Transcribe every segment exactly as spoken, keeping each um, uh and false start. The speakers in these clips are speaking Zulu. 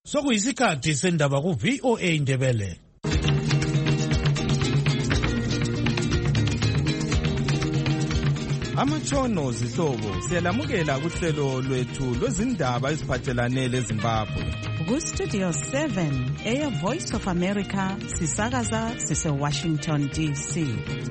Sokuyisikhathi sendaba ku V O A Indebele. Amatshono zihlobo siyalamukela kuhlelo lwethu lwezindaba eziphathelane leZimbabwe. Ku Studio seven, Air Voice of America, sisakaza sise Washington D C.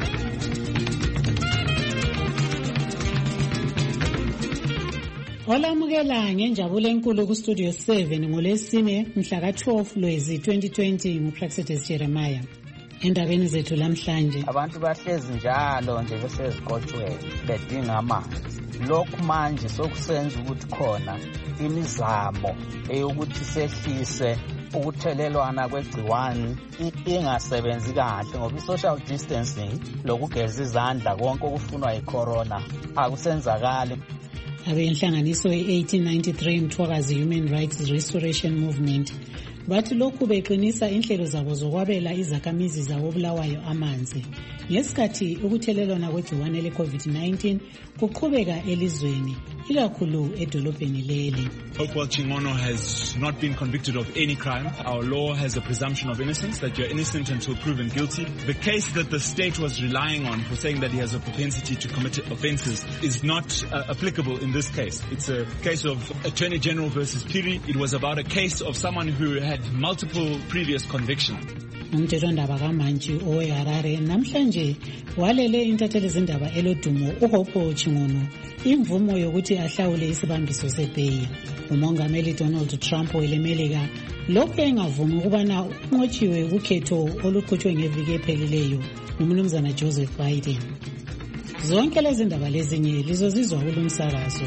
Olamukela ngenjabulo enkulu ku Studio seven ngolesine mhla ka twelve Lwezi twenty twenty nguPlaxides Jeremiah. Endabeni zethu lamhlanje abantu bahlezi njalo nje besezikotshweni bedinga amanzi. Lokhu manje sokusenza ukuthi khona imizamo eyokuthi sehlise ukuthelelwana kwegciwane ingasebenzi kahle ngoba i-social distancing lokugeza izandla konke okufunwa yi-corona akusenzakali. Abenhlanganiso e-eighteen ninety-three Mthwakazi Human Rights Restoration Movement bathi lokhu beqinisa inhlelo zabo zokwabela izakhamizi zawo Bulawayo amanzi ngesikhathi ukuthelelwana kwegciwane le-COVID nineteen kuqhubeka elizweni ikakhulu edolobheni leli. Hopewell Chingono has not been convicted of any crime. Our law has a presumption of innocence, that you're innocent until proven guilty. The case that the state was relying on for saying that he has a propensity to commit offences is not uh, applicable in this case. It's a case of Attorney General versus Piri. It was about a case of someone who had multiple previous convictions. Umthethondaba kaMantshi oweHarare namhlanje walele intatheli zindaba elodumo uHopewell Chingono imvumo yokuthi ahlawule isibambiso sebheyi. Umongameli Donald Trump welemelika lokhu engavumi ukubana unqotshiwe ukhetho oluqhutshwe ngeviki ephelileyo uMnumzana Joseph Biden. Zonke lezi ndaba lezinye lizozizwa kulomsakazo.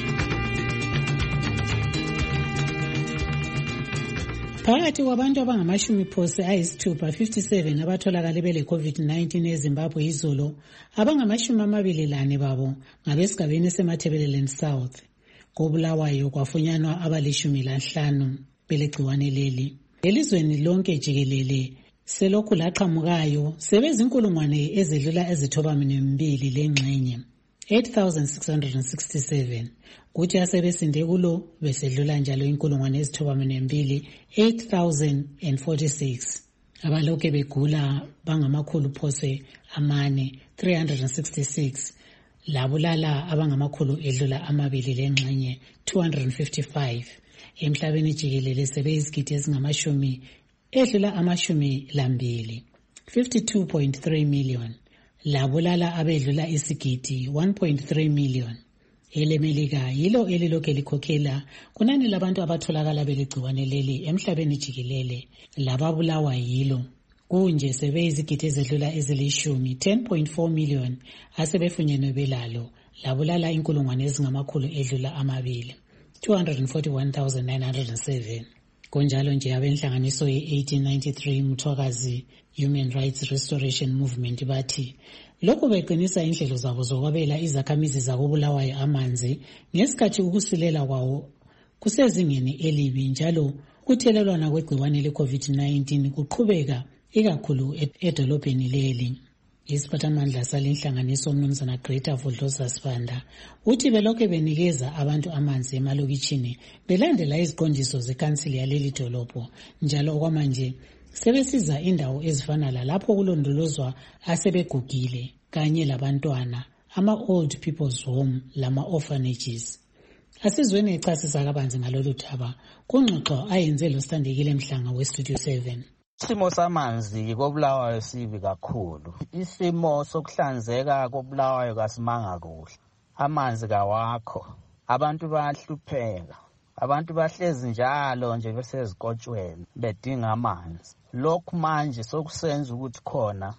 Phakathi kwabantu abangamashumi phose ayisithupha fifty-seven abatholakala bele COVID nineteen eZimbabwe izolo, abangamashumi amabili lane babo ngabesigabeni seMatabeleland South. KoBulawayo kwafunyanwa abalishumi lanhlanu belegciwane leli. Elizweni lonke jikelele selokhu laqhamukayo sebezinkulungwane ezidlula ezithobamini mbili lengxenye eight thousand six hundred sixty-seven. Kuthi asebesinde kulo besedlula njalo inkulungwane ezithobamini mbili eight thousand forty-six. Abalokhu begula bangamakhulu phose amane three hundred sixty-six. Labulala abangamakhulu edlula amabili lengxenye two hundred fifty-five. Emhlabeni jikelele sebeyizigidi ezingamashumi edlula amashumi lambili fifty-two point three million. Labulala abedlula isigidi one point three million. Elemelika yilo elilokhe likhokhela kunani labantu abatholakala beligciwane leli emhlabeni jikelele. Lababulawa yilo kunje sebeyizigidi ezedlula ezilishumi ten point four million asebefunyenwe belalo. Labulala inkulungwane ezingamakhulu edlula amabili two hundred forty-one thousand nine hundred seven. Kunjalo nje abenhlanganiso ye-eighteen ninety-three Mthwakazi Human Rights Restoration Movement bathi lokhu beqinisa inhlelo zabo zokwabela izakhamizi zakobulawayo amanzi ngesikhathi ukusilela kwawo kusezingeni elibi njalo ukuthelelwana kwegciwane le-COVID nineteen kuqhubeka ikakhulu edolobheni leli. Isiphathamandla salenhlanganiso uMnumzana Greta Vodloza Sibanda uthi belokhu benikeza abantu amanzi emalokitshini belandela iziqondiso zekansili yaleli dolobho njalo okwamanje sebesiza indawo ezifana lalapho kulondolozwa asebegugile kanye labantwana ama-old people's home lama-orphanages. Asizweni echasisa kabanzi ngalolu thaba kungxoxo ayenze loStandekile Mhlanga weStudio seven. Isimo samanzi koBulawayo sibi kakhulu. Isimo sokuhlanzeka koBulawayo kasimanga kuhle. Amanzi kawakho. Abantu bayahlupheka. Abantu bahlezi njalo nje besezikotshweni bedinga amanzi. Lokhu manje sokusenza ukuthi khona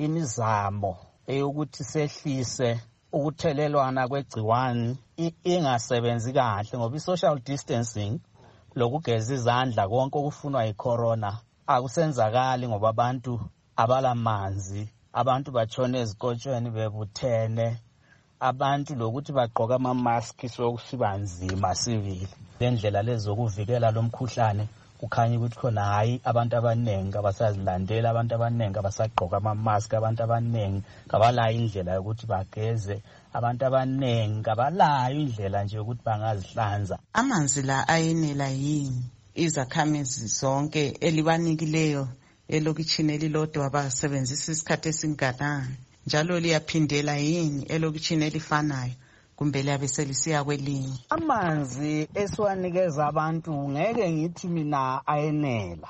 imizamo eyokuthi sehlise ukuthelelwana kwegciwane ingasebenzi kahle ngoba i-social distancing lokugeza izandla konke okufunwa yi-corona akusenzakali ngoba abantu abalamanzi, abantu batshone ezikotshweni bebuthene, abantu lokuthi bagqoka ama-mask sokusiba nzima sivile. Lendlela lezokuvikela lo mkhuhlane kukhanya ukuthi khona hayi abantu abanengi abasazilandela, abantu abanengi abasagqoka ama-mask, abantu abanengi kabalayo indlela yokuthi bageze, abantu abanengi kabalayo indlela nje yokuthi bangazihlanza. Amanzi la ayenela yini? izakhamizi zonke elibanikileyo elokitshini elilodwa basebenzisa isikhathi esinganani, njalo liyaphindela yini elokitshini elifanayo kumbe liyabe selisiya kwelinye. Amanzi esiwanikeza abantu ngeke ngithi mina ayenela,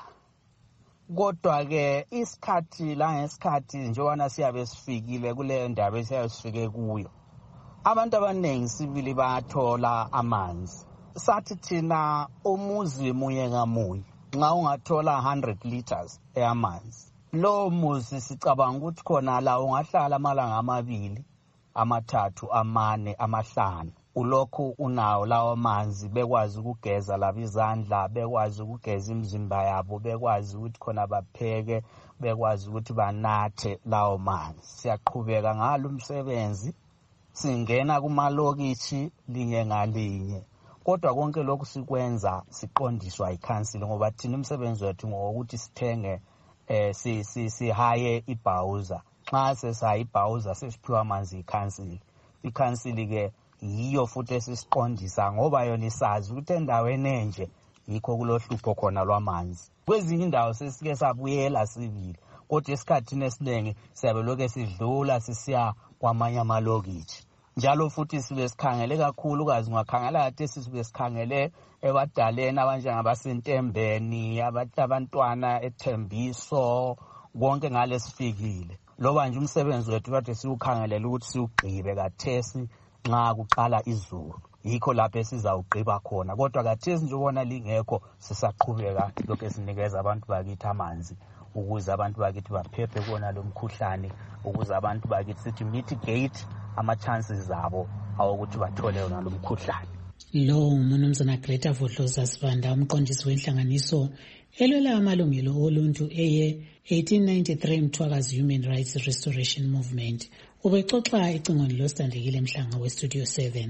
kodwa ke isikhathi la ngesikhathi njengoba siyabe sifikile kuleyo ndaba esiyabe sifike kuyo, abantu abaningi sibili bayathola amanzi. Sathi thina umuzi munye ngamunye nxa ungathola one hundred liters eyamanzi, lo muzi sicabanga ukuthi khona la ungahlala amalanga amabili amathathu amane amahlanu ulokhu unawo lawo manzi, bekwazi ukugeza labo izandla, bekwazi ukugeza imizimba yabo, bekwazi ukuthi khona bapheke, bekwazi ukuthi banathe lawo manzi. Siyaqhubeka ngalo umsebenzi, singena kumalokitshi linye ngalinye, kodwa konke lokhu sikwenza siqondiswa ikhansili ngoba thina umsebenzi wethu ngokuthi sithenge eh si si sihaye ibhawuza. Xa sesihaye ibhawuza sesiphiwa amanzi ikhansili. Ikhansili ke yiyo futhi esisiqondisa ngoba yona isazi ukuthi endaweni enje yikho kulohlupho khona lwamanzi. Kwezinye indawo sesike sabuyela sivile, kodwa esikhathini esiningi siyabe lokho sidlula sisiya kwamanye amalokitshi. Njalo futhi sibe sikhangele kakhulu kazi ungakhangela kade sibe sikhangele ebadaleni abanjengabasentembeni, abantwana eThembiso, konke ngale sifikile. Loba nje umsebenzi wethu kade siwukhangelela ukuthi siwugqibe kathesi nxa kuqala izulu, yikho lapho sizawugqiba khona. Kodwa kathesi nje ubona lingekho sisaqhubeka lokho esinikeza abantu bakithi amanzi ukuze abantu bakithi baphephe kona lo mkhuhlane, ukuze abantu bakithi sithi mitigate ama chances zabo awukuthi bathole yona lo mkhuhlane. Lo uMnumzana Greta Vodloza Sibanda, umqondisi wenhlanganiso elwela amalungelo oluntu eye eighteen ninety-three Mthwakazi Human Rights Restoration Movement, ubexoxa icingweni lositandekile Mhlanga we Studio seven.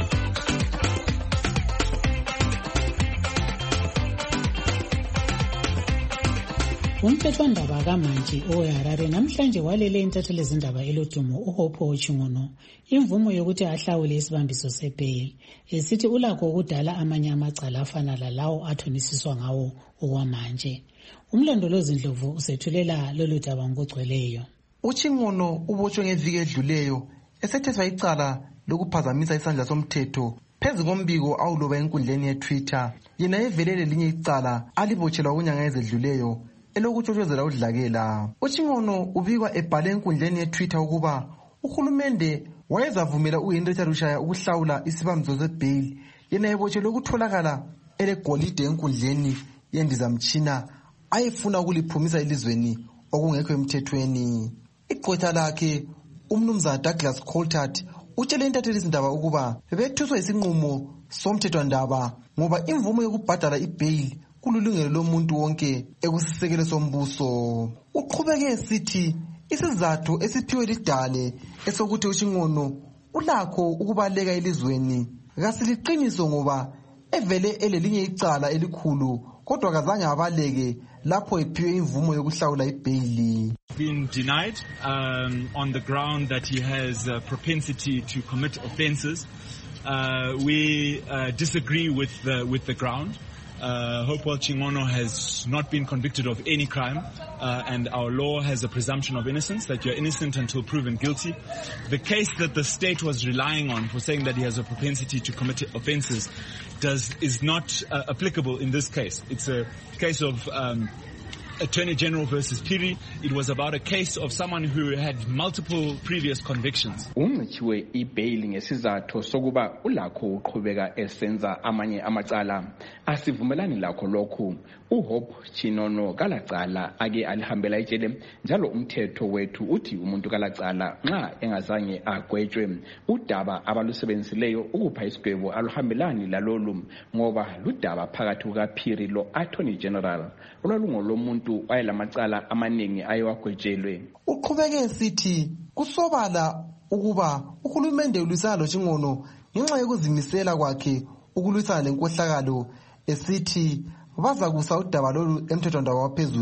Umthethwandaba kaMantshi oweHarare namhlanje walele intatheli lezindaba elodumo uHope Ochingono imvumo yokuthi ahlawule isibambiso sebheli, esithi ulakho ukudala amanye amacala afana lalawo athonisiswa ngawo okwamanje. Umlondolozi Ndlovu usethulela lolu daba ngokugcweleyo. Uchingono ubotshwe ngeviki edluleyo esetheswa icala lokuphazamisa isandla somthetho phezu kombiko awuloba enkundleni yeTwitter. Yena evelele linye icala alibotshelwa kunyanga ezedluleyo elokutshotshozela udlakela. Uchingono ubikwa ebhale enkundleni yeTwitter ukuba uhulumende wayezavumela uHenrietta Lushaya ukuhlawula isibambiso sebheli, yena ebotshelwe ukutholakala elegolide enkundleni yendizamtshina ayefuna ukuliphumisa elizweni okungekho emthethweni. Igqwetha lakhe uMnumzana Douglas Coltart utshele intatheli izindaba ukuba bethuswa isinqumo somthethwandaba ngoba imvumo yokubhadala ibheli kululungelo lomuntu wonke ekusisekelo sombuso. Uqhubeke esithi isizathu esiphiwe lidale esokuthi Uchingono ulakho ukubaleka elizweni kasiliqiniso ngoba evele elelinye icala elikhulu kodwa kazange abaleke lapho ephiwe imvumo yokuhlawula ibheli. Been denied um, on the ground that he has a propensity to commit offences. Uh, we uh, disagree with the, with the ground. Uh, Hope Ochingono has not been convicted of any crime, uh, and our law has a presumption of innocence, that you're innocent until proven guilty. The case that the state was relying on for saying that he has a propensity to commit offences does is not uh, applicable in this case. It's a case of um, Attorney General versus Piri. It was about a case of someone who had multiple previous convictions. Umnchiwe ibail ngesizathu sokuba ulakho uqhubeka esenza amanye amacala. Asivumelani lakho lokhu. uHope Chinono kalacala ake alihambela itshele njalo umthetho wethu uthi umuntu kalacala nxa engazange agwetshwe udaba abalusebenzisileyo ukupha isigwebo aluhambelani lalolu ngoba ludaba phakathi kukaPhiri lo Attorney General olwalungo lomuntu wayelamacala amaningi ayewagwetshelwe. Uqhubeke esithi kusobala ukuba uhulumende ulwisana loChingono ngenxa yokuzimisela kwakhe ukulwisana lenkohlakalo, esithi baza kusa udaba lolu emthethwandaba waphezulu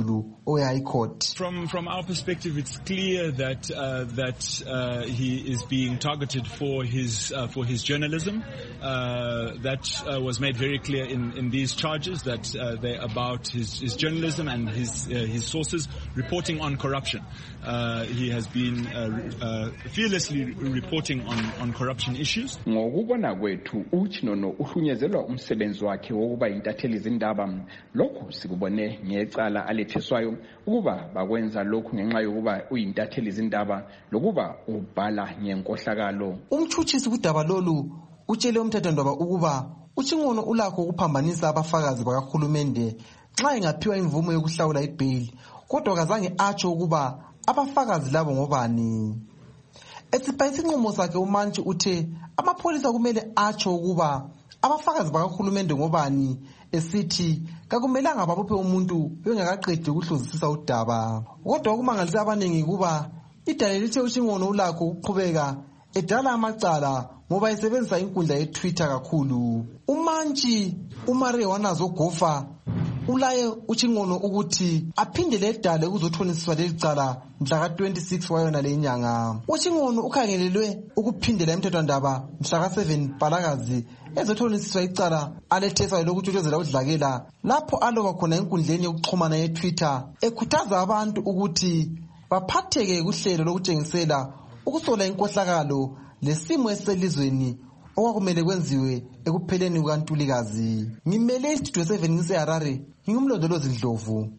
owe-High Court. From from our perspective, it's clear that uh, that uh, he is being targeted for his uh, for his journalism. Uh, that uh, was made very clear in, in these charges, that uh, they're about his, his journalism and his uh, his sources reporting on corruption. Uh, he has been uh, uh, fearlessly reporting on, on corruption issues. Ngokubona kwethu uChinono uhunyezelwa umsebenzi wakhe wokuba intatheli zindaba. Lokhu sikubone ngecala aletheswayo ukuba bakwenza lokhu ngenxa yokuba uyintatheli izindaba lokuba ubhala ngenkohlakalo. Umtshutshisi kudaba lolu utshele umthethwandaba ukuba uChingono ulakho ukuphambanisa abafakazi bakahulumende nxa engaphiwa imvumo yokuhlawula ibail, kodwa kazange atsho ukuba abafakazi labo ngobani. Esibhayisa isinqumo sakhe uMantshi uthe amapholisa kumele atsho ukuba abafakazi bakahulumende ngobani, esithi kakumelanga babophe umuntu bengakaqedi ukuhluzisisa udaba. Kodwa okumangalisa abaningi kuba idale lithe uChingono ulakho ukuqhubeka edala amacala ngoba esebenzisa inkundla yeTwitter kakhulu. uMantshi uMarie wanazogofa ulaye uChingono ukuthi aphindele edale ukuzothonisiswa lelicala mhla ka twenty-six wayona lenyanga. uChingono ukhangelelwe ukuphindela emthethwandaba mhla ka seven Mpalakazi ezothonisiswa icala aletheswayo lokutshotshozela udlakela, lapho aloba khona enkundleni yokuxhumana yeTwitter ekhuthaza abantu ukuthi baphatheke kuhlelo lokutshengisela ukusola inkohlakalo lesimo eselizweni okwakumele kwenziwe ekupheleni kukaNtulikazi. Ngimele istudio seven ngiseHarare, ngingumlondolozi Ndlovu.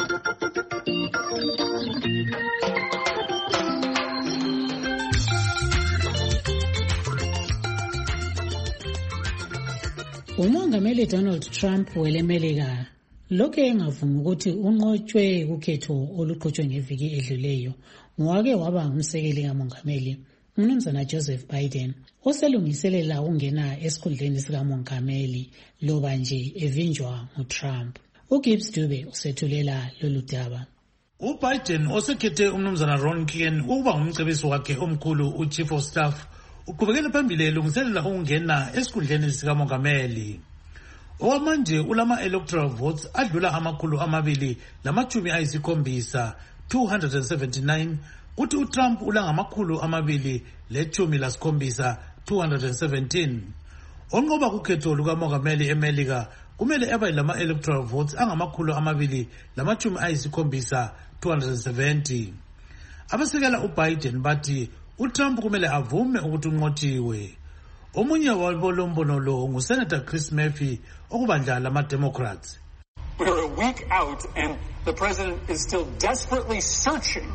Umongameli Donald Trump welemelika lokho engavumi ukuthi unqotshwe kukhetho oluqhutshwe ngeviki edluleyo ngwake waba ngumsekeli kamongameli uMnumzana Joseph Biden oselungiselela ukungena esikhundleni sikamongameli loba nje evinjwa nguTrump. uGibbs Dube usethulela lolu daba. uBiden osekhethe uMnumzana Ron Klain ukuba ngumcebisi wakhe omkhulu uChief of Staff uqhubekela phambili elungiselela ukungena esikhundleni sikamongameli. Okwamanje ulama electoral votes adlula amakhulu amabili lamachumi ayisikhombisa two hundred seventy-nine, kuthi uTrump ulangamakhulu amabili lechumi lasikhombisa two hundred seventeen. Onqoba kukhetho lukamongameli eMelika kumele abe lama electoral votes angamakhulu amabili lamachumi ayisikhombisa two hundred seventy. Abasekela uBiden bathi uTrump kumele avume ukuthi unqotshiwe. Omunye wabolombono lo nguSenator Chris Murphy okubandla lama-Democrats. We're a week out and the president is still desperately searching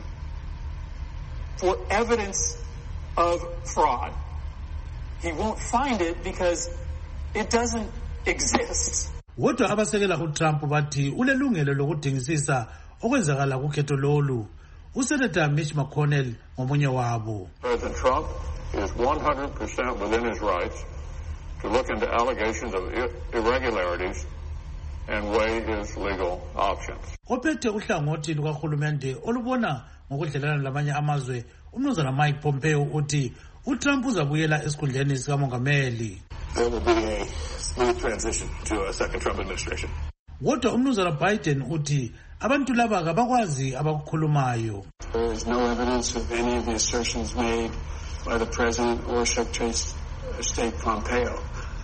for evidence of fraud. He won't find it because it doesn't exist. Kodwa abasekela uTrump bathi ulelungelo lokudingisisa okwenzakala kukhetho lolu. uSenator Mitch McConnell ngomunye wabo. President Trump is one hundred percent within his rights to look into allegations of irregularities and weigh his legal options. Ophethe uhlangothi lukahulumende olubona ngokudlelana lamanye amazwe uMnumzana Mike Pompeo uthi uTrump uzabuyela esikhundleni sikamongameli. There will be a smooth transition to a second Trump administration. Kodwa uMnumzana Biden uthi abantu laba kabakwazi abakukhulumayo. There is no evidence of any of the assertions made by the President or Secretary of State Pompeo.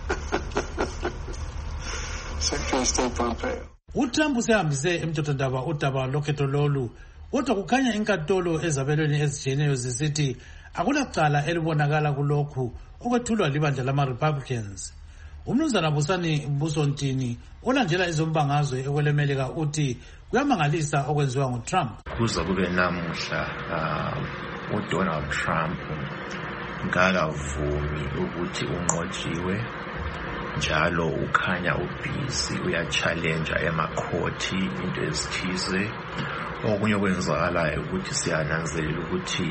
Secretary of State Pompeo. uTrump usehambise emthethwandaba udaba lokhetho lolu, kodwa kukhanya inkantolo ezabelweni ezijeneyo zisithi akulacala elibonakala kulokhu okwethulwa libandla lama-Republicans. uMnumzana Busani Busontini olandela izombangazwe ekwelemelika uthi kuyamangalisa okwenziwa nguTrump. Kuze kube namuhla uh, uDonald Trump ngakavumi ukuthi unqotshiwe, njalo ukhanya ubhizi uyachallenge emakhoti into ezithize. Okunye okwenzakalayo ukuthi siyananzelela ukuthi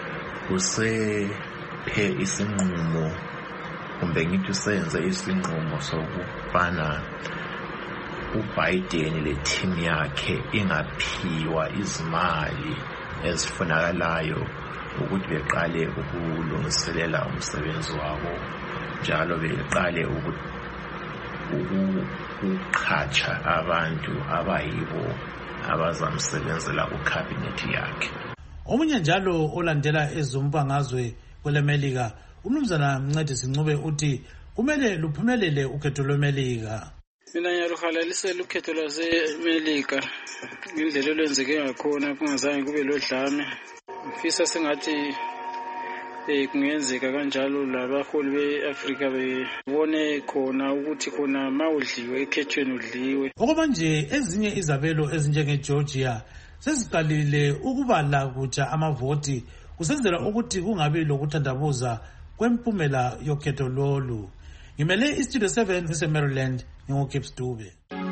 usephe isinqumo kumbe ngithi usenze isinqumo sokubana uBiden le team yakhe ingaphiwa izimali ezifunakalayo ukuthi beqale ukulungiselela umsebenzi wabo, njalo beqale ukuqhatsha abantu abayibo abazamsebenzela kukhabinethi yakhe. Omunye njalo olandela ezombangazwe kwelemelika umnumzana Mncedisi Ncube uthi kumele luphumelele ukhetho lwemelika. Mina ngiyaluhalalisela ukhetho lwasemelika indlela olwenzeke ngakhona kungazange kube lodlame. Ngifisa sengathi eh kungenzeka kanjalo labaholi beAfrika bebone khona ukuthi khona mawudliwe ekhethweni udliwe. Okwamanje ezinye izabelo ezinjenge Georgia seziqalile ukubala kutsha amavoti kusenzela ukuthi kungabi lokuthandabuza kwempumela yokhetho lolu. Ngimele iStudio seven eSemaryland ngoKips Dube.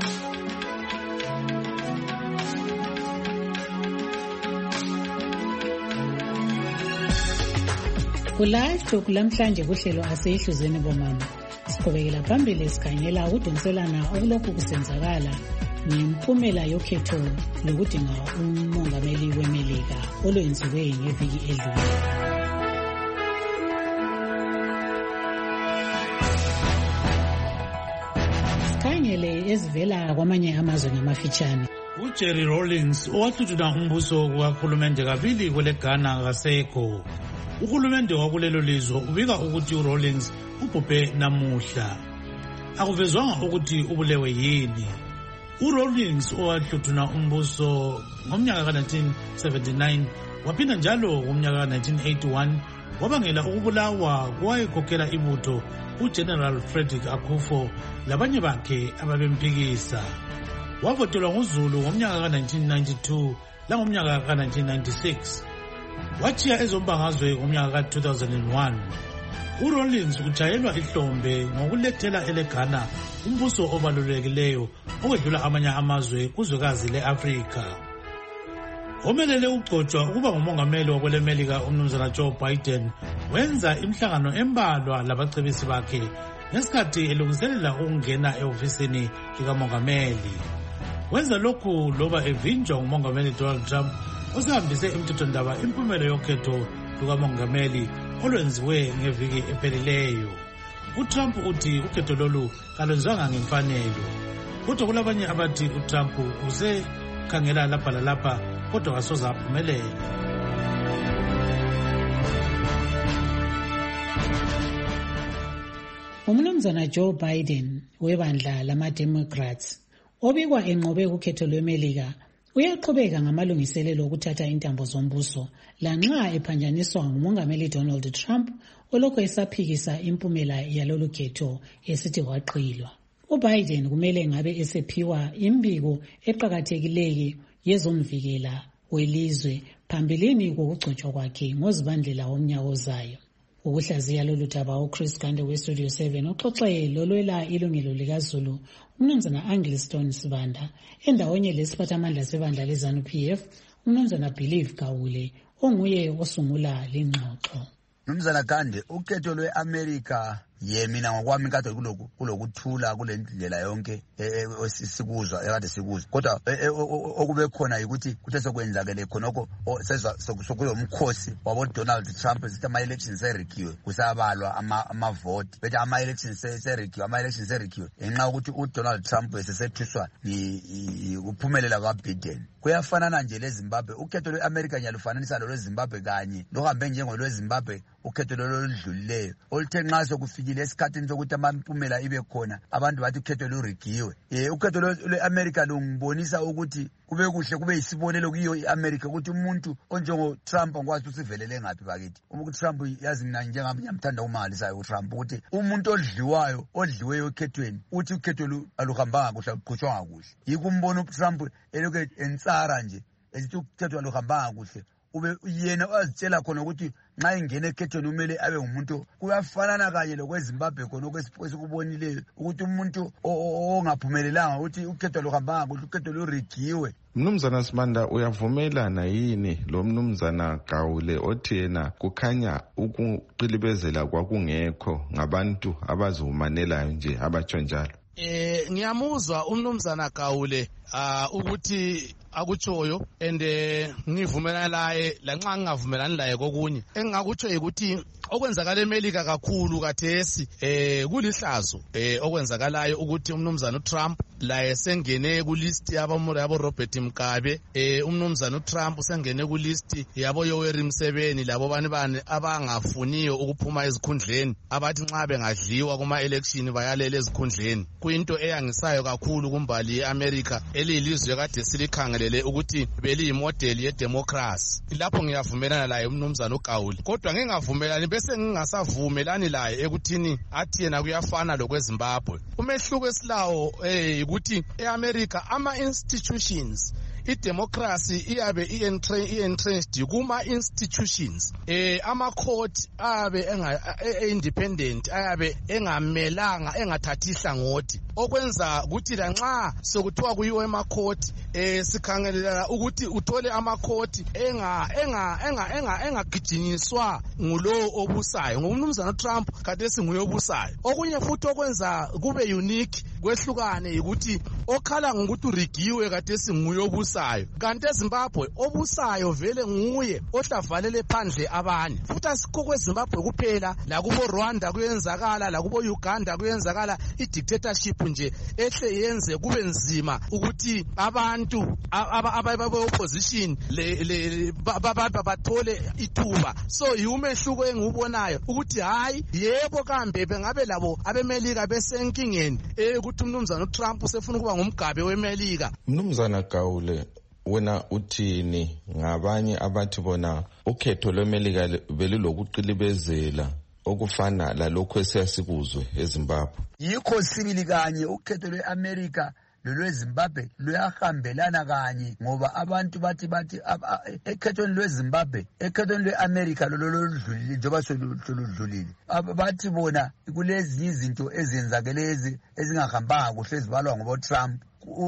Kulive talk lamhlanje kuhlelo aseyihluzweni bomama. Siqhubekela phambili sikhangela ukudonselana okulokhu kusenzakala ngempumela yokhetho lokudinga umongameli wemelika olwenziwe ngeviki edlule. Sikhangele ezivela kwamanye amazwe ngamafitshane. uJerry Rawlings owahluthuna umbuso kakhulumende kabili kwele Ghana kasekho. Uhulumende wakulelo lizwe ubika ukuthi uRawlings ubhubhe namuhla. Akuvezwanga ukuthi ubulewe yini. uRawlings owahluthuna umbuso ngomnyaka ka nineteen seventy-nine waphinda njalo ngomnyaka ka nineteen eighty-one wabangela ukubulawa kwayekhokhela ibutho uGeneral Frederick Akufo labanye bakhe ababemphikisa. Wavotelwa nguZulu ngomnyaka ka nineteen ninety-two langomnyaka ka nineteen ninety-six. Wachiya ezombangazwe ngomnyaka ka two thousand one. uRawlings ujayelwa ihlombe ngokulethela eleGhana umbuso obalulekileyo okwedlula amanye amazwe kuzwekazi leAfrika. Omelele ugcotshwa ukuba ngumongameli wakwelemelika umnumzana Joe Biden wenza imhlangano embalwa labacebisi bakhe ngesikhathi elungiselela ukungena eofisini likamongameli. Wenza lokhu loba evinjwa ngumongameli Donald Trump osahambise imthethondaba impumelo yokhetho lukamongameli olwenziwe ngeviki ephelileyo. uTrump uthi ukhetho lolu kalwenziwanga ngemfanelo, kodwa kulabanye abathi uTrump usekhangela lapha lalapha kodwa kasoze aphumelele. Umnumzana Joe Biden webandla lama-Democrats obikwa enqobe ukhetho lwemelika uyaqhubeka ngamalungiselelo okuthatha intambo zombuso lanxa ephanjaniswa ngumongameli Donald Trump olokhu esaphikisa impumela yalolu khetho esithi waqilwa. uBiden kumele ngabe esephiwa imbiko eqhakathekileyo yezomvikela welizwe phambilini kokugcotshwa kwakhe ngozibandlela womnyaka ozayo. Ukuhlaziya lolu daba uChris Gande weStudio seven uxoxe lolwela ilungelo likaZulu umnumzana Angliston Sibanda endawonye lesiphathamandla sebandla leZANU-P F umnumzana Believe Gawule onguye osungula lengxoxo. Mnumzana Gande, ukhetho lweAmerica ye mina ngokwami kade kuloku kulokuthula kule ndlela yonke esikuzwa ekade sikuzwa, kodwa okube khona ukuthi kuthe sokwenzakele khonoko sezwa sokuyomkhosi wabo Donald Trump sithi ama elections erigiwe kusabalwa ama vote bethu ama elections erigiwe ama elections erigiwe enxa ukuthi uDonald Trump esesethuswa ukuphumelela kwaBiden. Kuyafanana nje leZimbabwe, ukhetho lweAmerica nyalufananisa lo lweZimbabwe kanye lohambe njengolweZimbabwe ukhetho loludlulileyo oluthe nxa sokufikile esikhathini sokuthi amampumela ibe khona abantu bathi ukhetho lurigiwe. Eh ukhetho lweAmerica lungibonisa ukuthi kube kuhle kube isibonelo kuyo iAmerica ukuthi umuntu onjengo Trump ngwazi usivelele ngapi bakithi. Umuntu Trump yazi mina njengami ngiyamthanda umalisayo uTrump ukuthi umuntu odliwayo odliweyo ekhethweni uthi ukhetho aluhambanga kuhle kuqhutshwa kuhle. Yikumbona uTrump eloke ensara nje esithi ukhetho aluhambanga kuhle. Ube yena wazitshela khona ukuthi nxa ingene ekhethweni umele abe ngumuntu kuyafanana kanye lokweZimbabwe khona okwesikubonileyo ukuthi umuntu ongaphumelelanga ukuthi ukhetho luhambanga kuhle ukhetho lurigiwe. Mnumzana Simanda, uyavumelana yini lo mnumzana Gawule othi yena kukhanya ukuqilibezela kwakungekho ngabantu abazihumanelayo nje abatsho njalo? Eh ngiyamuzwa umnumzana Gawule uh, ukuthi akutshoyo and ngivumelana laye lanxa ngingavumelani laye kokunye engakutsho ukuthi okwenzakala eMelika kakhulu kathesi eh kulihlazo eh okwenzakalayo ukuthi umnumzana uTrump laye sengene ku list yabamuri yabo Robert Mugabe eh umnumzana uTrump sengene ku list yabo Yoweri Museveni labo bani bani abangafuniyo ukuphuma ezikhundleni abathi nxa bengadliwa kuma election bayalele ezikhundleni kuyinto eyangisayo kakhulu kumbali yeAmerica elilizwe kade silikhangelele ukuthi beli model ye democracy lapho ngiyavumelana laye umnumzana uGawule kodwa ngingavumelani bese ngingasavumelani laye ekuthini athi yena kuyafana lokweZimbabwe umehluko esilawo eh ukuthi eAmerica ama institutions idemocracy iyabe i-entrenched kuma institutions eh ama court abe enga independent ayabe engamelanga engathathi hlangothi okwenza ukuthi lanxa sokuthiwa kuyiwe ema court eh sikhangelela ukuthi uthole ama court enga enga enga enga engagijinyiswa ngulo obusayo ngumnumzana Trump kade singuye obusayo okunye futhi okwenza kube unique kwehlukane ukuthi okhala ngokuthi urigiwe kade singuye obusayo kanti eZimbabwe obusayo vele nguye ohlavalele phandle abanye futhi asikho kweZimbabwe kuphela la kubo Rwanda kuyenzakala la kubo Uganda kuyenzakala i-dictatorship nje ehle yenze kube nzima ukuthi abantu ababe opposition le bathole ithuba so yumehluko engiubonayo ukuthi hayi yebo kambe bengabe labo abemelika besenkingeni ukuthi umnumzana uTrump usefuna kuba ngumgabe wemelika mnumzana Gawule wena uthini ngabanye abathi bona ukhetho lwemelika belilokuqilibezela okufana lalokho esiyasikuzwe eZimbabwe yikho sibili kanye ukhetho lweAmerica lolweZimbabwe luyahambelana kanye ngoba abantu bathi bathi ekhethweni lweZimbabwe ekhethweni lweAmerica loludlulile njengoba soludlulile bathi bona kulezi izinto ezenzakelezi ezingahambanga kuhle ezibalwa ngoba Trump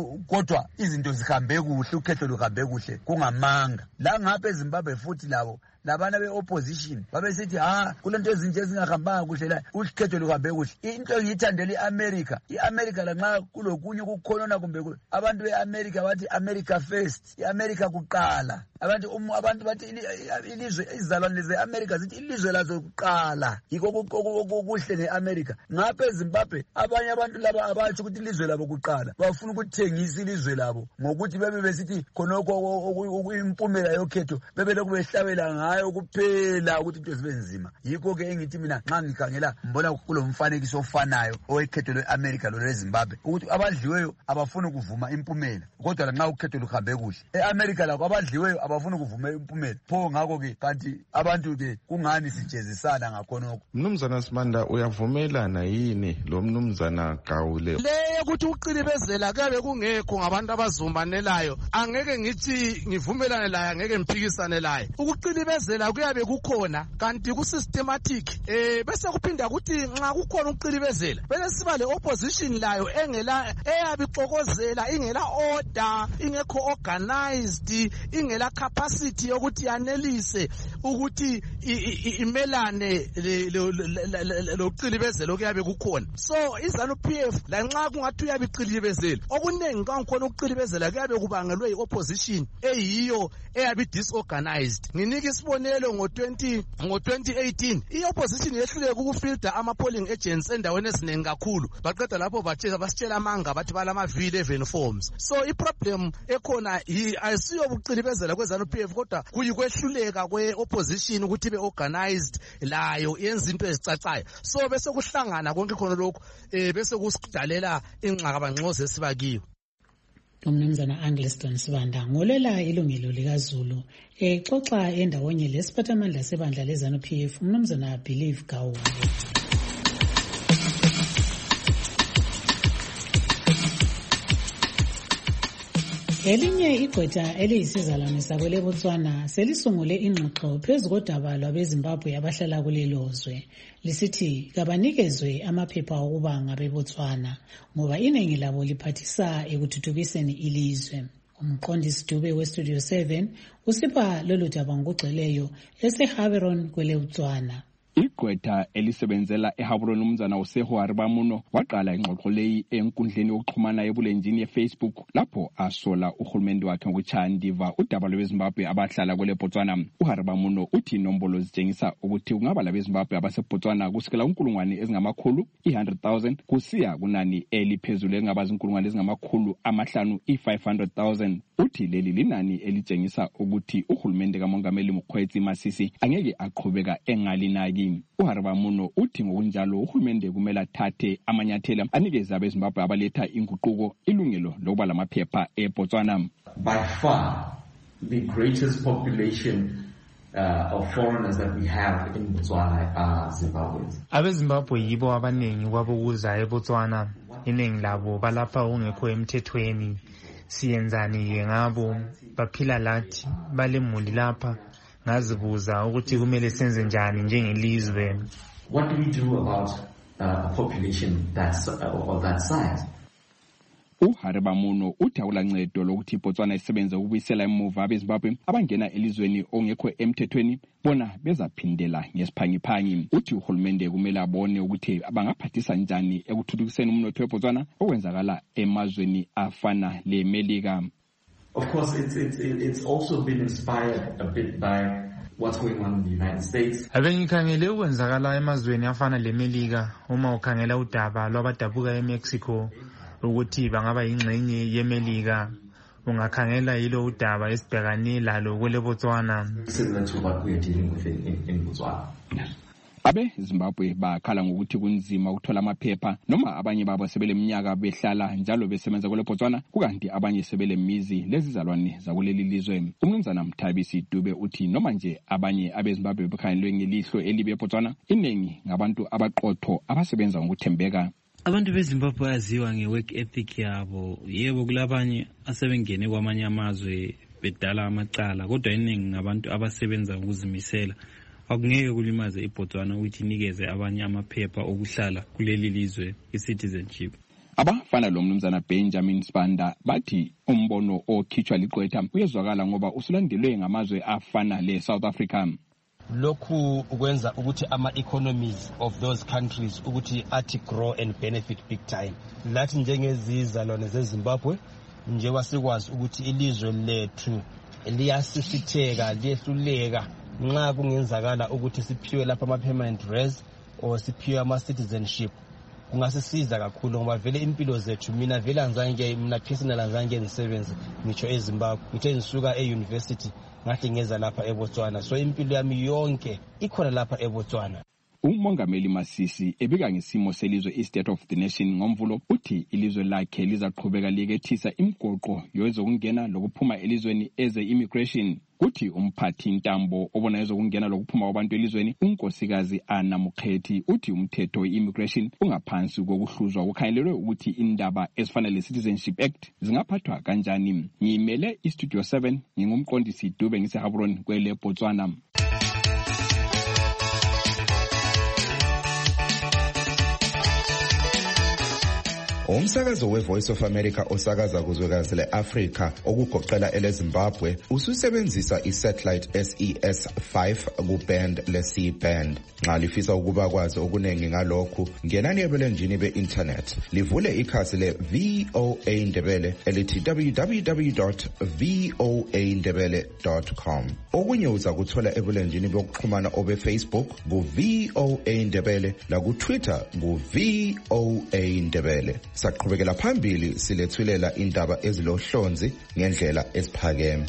kodwa izinto zihambe kuhle ukhetho luhambe kuhle kungamanga la ngapha eZimbabwe futhi labo labana be-opposition babesithi ha kulento ezinje ezingahambanga kuhle la ukhetho luhambe kuhle into engiyithandela i-America i-America lanxa kulokunye ukukhonona kumbe abantu be-America bathi America first i-America kuqala abantu um, abantu bathi ilizwe izalwane ze-America zithi ilizwe lazo kuqala yikho kuhle ne-America ngapha eZimbabwe abanye abantu laba abathi ukuthi ilizwe labo kuqala bafuna ukuthengisa ilizwe labo ngokuthi bebe besithi khonokho impumela yokhetho bebe lokhu behlabela ngayo kuphela ukuthi into zibe nzima yikho ke engithi mina nxa ngikhangela mbona kulomfanekiso ofanayo owekhetho lweAmerica lolweZimbabwe ukuthi abadliweyo abafuni kuvuma impumela kodwa lanxa ukhetho luhambe kuhle eAmerica lakho abadliweyo abafuni kuvuma impumela pho ngakho ke kanti abantu ke kungani sijezisana ngakhonokho mnumzana Simanda uyavumelana yini lo mnumzana Gawule le ukuthi uqilibezela kabe kungekho ngabantu abazumbanelayo angeke ngithi ngivumelane laye angeke ngiphikisane laye ukuqilibezela kuyabe kukhona kanti ku systematic eh bese kuphinda ukuthi nxa kukhona uqilibezela bese siba le opposition layo engela eyabixokozela ingela order ingekho organized ingela capacity yokuthi yanelise ukuthi imelane loqilibezelo kuyabe kukhona so izanu P F lanxa kungathi uyabiqilibezela okunengi kangikhona ukuqilibezela kuyabe kubangelwe iopposition eyiyo eyabi disorganized nginika isibonelo ngo twenty ngo twenty eighteen iopposition yehluleke ukufilter ama polling agents endaweni eziningi kakhulu baqeda lapho batshela basitshela amanga bathi balama V eleven forms so iproblem ekhona ayisiyo ubuqilibezela kwezanu P F kodwa kuyikwehluleka kweopposition ukuthi be organized layo yenza into ezicacayo so bese kuhlangana konke khona lokho eh bese kusidalela ingxakabangxoze esibakiyo umnumzana Angliston Sibanda ngolela ilungelo likaZulu exoxa endawonye lesiphathamandla sebandla lezanu P F umnumzana Believe Gawule Elinye igqwetha eliyisizalwane sakwele Botswana selisungule ingxoxo phezu kodaba lwabeZimbabwe abahlala kulelozwe lisithi kabanikezwe amaphepha okuba ngabeBotswana ngoba iningi labo liphathisa ekuthuthukiseni ilizwe. Umqondisi Dube weStudio seven usipha lolu daba ngokugcweleyo eseHaveron kwele Botswana. igqwetha elisebenzela eHaburoni umnumzana uSeho Haribamuno waqala ingxoxo leyi enkundleni yokuxhumana ebulenjini yeFacebook lapho asola uhulumende wakhe ngokuchaya ndiva udaba lweZimbabwe abahlala kwele Botswana. uHaribamuno uthi inombolo zitshengisa ukuthi kungaba labeZimbabwe abaseBotswana kusukela unkulungwane ezingamakhulu one hundred thousand kusiya kunani eliphezulu engaba zinkulungwane ezingamakhulu amahlanu i-five hundred thousand. Uthi leli linani elitshengisa ukuthi uhulumende kaMongameli Mokgweetsi Masisi angeke aqhubeka engalinaki. uHaribamuno uthi ngokunjalo uhulumende kumele athathe amanyathelo anikeze abeZimbabwe abaletha inguquko ilungelo lokuba lamaphepha eBotswana. By far the greatest population Uh, of foreigners that we have in Botswana are Zimbabweans. abeZimbabwe yibo abaningi kwabokuza eBotswana, iningi labo balapha ungekho emthethweni. Siyenzani-ke ngabo? Baphila lathi, balemuli lapha. Ngazibuza ukuthi kumele senze njani njengelizwe. What do we do about uh, a population that's uh, of that size? uHaribamuno uthi awulancedo lokuthi iBotswana isebenze ukubuyisela emuva abeZimbabwe abangena elizweni ongekho emthethweni bona bezaphindela ngesiphangiphangi. Uthi uhulumende kumele abone ukuthi bangaphathisa njani ekuthuthukiseni umnotho weBotswana okwenzakala emazweni afana leMelika. Of course, it's, it's, it's also been inspired a bit by what's going on in the United States. Abengikhangele ukwenzakala emazweni afana leMelika. Uma ukhangela udaba lwabadabuka eMexico ukuthi bangaba yingxenye yeMelika, ungakhangela yilo udaba esibhekane lalo kwele Botswana. Similar to what we are dealing with in, in, in Botswana. Abe Zimbabwe bakhala ngokuthi kunzima ukuthola amaphepha noma abanye babo sebeleminyaka behlala njalo besebenza kwele Botswana kukanti abanye sebelemizi lezizalwane zakuleli lizwe. Umnumzana Mthabisi Dube uthi noma nje abanye abeZimbabwe bekhangelwe ngelihlo elibe eBotswana, iningi ngabantu abaqotho abasebenza ngokuthembeka. Abantu beZimbabwe bayaziwa ngework ethic yabo. Yebo kulabanye asebengene kwamanye amazwe bedala amacala, kodwa iningi ngabantu abasebenza ukuzimisela. Akungeke kulimaze iBotswana ukuthi inikeze abanye amaphepha okuhlala kuleli lizwe i-citizenship. Abafana lo mnumzana Benjamin Sibanda bathi umbono okhitshwa liqwetha uyezwakala ngoba usulandelwe ngamazwe afana le South Africa. Lokhu ukwenza ukuthi ama economies of those countries ukuthi athi grow and benefit big time. Lathi njengezizalwane zeZimbabwe nje wasikwazi ukuthi ilizwe lethu liyasifitheka liyehluleka nxa kungenzakala ukuthi siphiwe lapha ama permanent res or siphiwe ama citizenship. Kungasisiza kakhulu ngoba vele impilo zethu mina vele anzange mina personal anzange ngisebenze ngitsho eZimbabwe ngithe ngisuka euniversity ngathi ngeza lapha eBotswana, so impilo yami yonke ikhona lapha eBotswana. Umongameli Masisi ebika ngesimo selizwe i-State of the Nation ngomvulo uthi ilizwe lakhe lizaqhubeka likethisa imigoqo yezokungena lokuphuma elizweni eze immigration. Kuthi umphathi intambo obona ezokungena lokuphuma kwabantu elizweni unkosikazi Anna Mukhethi uthi umthetho we-immigration ungaphansi kokuhluzwa kukhangelelwe ukuthi indaba ezifana le-Citizenship Act zingaphathwa kanjani. Ngimele iStudio seven ngingumqondisi Dube ngiseHaburoni kwele Botswana. Umsakazo weVoice of America osakaza kuzwekazi leAfrika okugoqela eleZimbabwe ususebenzisa isatellite S E S five kuband le-C band. Nxa lifisa ukuba kwazi okunengi ngalokhu, ngenani ebulenjini be-internet livule ikhasi le-V O A Ndebele elithi w w w dot v o a ndebele dot com. Okunye uza kuthola ebulenjini bokuxhumana obe-Facebook ku-V O A Ndebele laku-Twitter ku-V O A Ndebele. Saqhubekela phambili silethulela indaba ezilohlonzi ngendlela esiphakeme.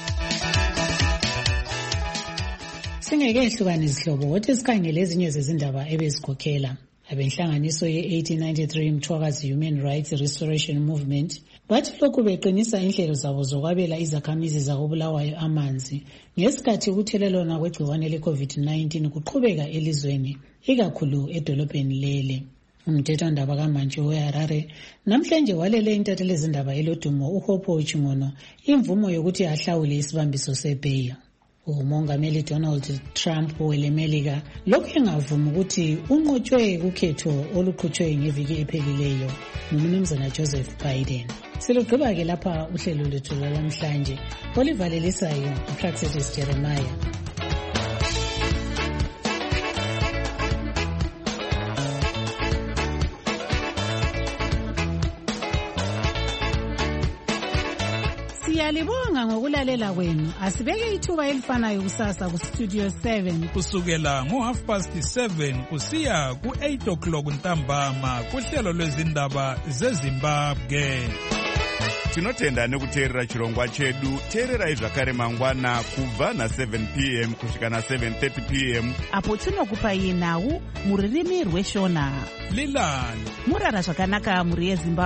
Singeke ehlukane izihlobo wothi sikhangele ezinye zezindaba ebezikhokhela. Abenhlanganiso ye-eighteen ninety-three Mthwakazi Human Rights Restoration Movement bathi lokhu beqinisa inhlelo zabo zokwabela izakhamizi zakobulawayo amanzi ngesikhathi ukuthelelwana kwegciwane le-COVID nineteen kuqhubeka elizweni ikakhulu edolobheni lele. Umthethwandaba kaMantshi weHarare namhlanje walele intatheli zindaba elodumo uHopho Chingono imvumo yokuthi ahlawule isibambiso seBeya. Umongameli Donald Trump welemelika lokhu engavuma ukuthi unqotshwe kukhetho oluqhutshwe ngeviki ephelileyo ngumnumzana Joseph Biden. Silugqiba ke lapha uhlelo lethu namhlanje olivalelisayo uPraxetis Jeremiah. Siyalibonga ngokulalela kwenu. Asibeke ithuba elifanayo kusasa ku Studio seven. Kusukela ngo half past seven kusiya ku eight o'clock ntambama kuhlelo lwezindaba zeZimbabwe. Tinotenda nekuteerera chirongwa chedu. Teererai zvakare mangwana kubva na seven p m kusvika na seven thirty p m apo tinokupai nhau muririmi rweshona. Lilani Murara zvakanaka muri yeZimbabwe.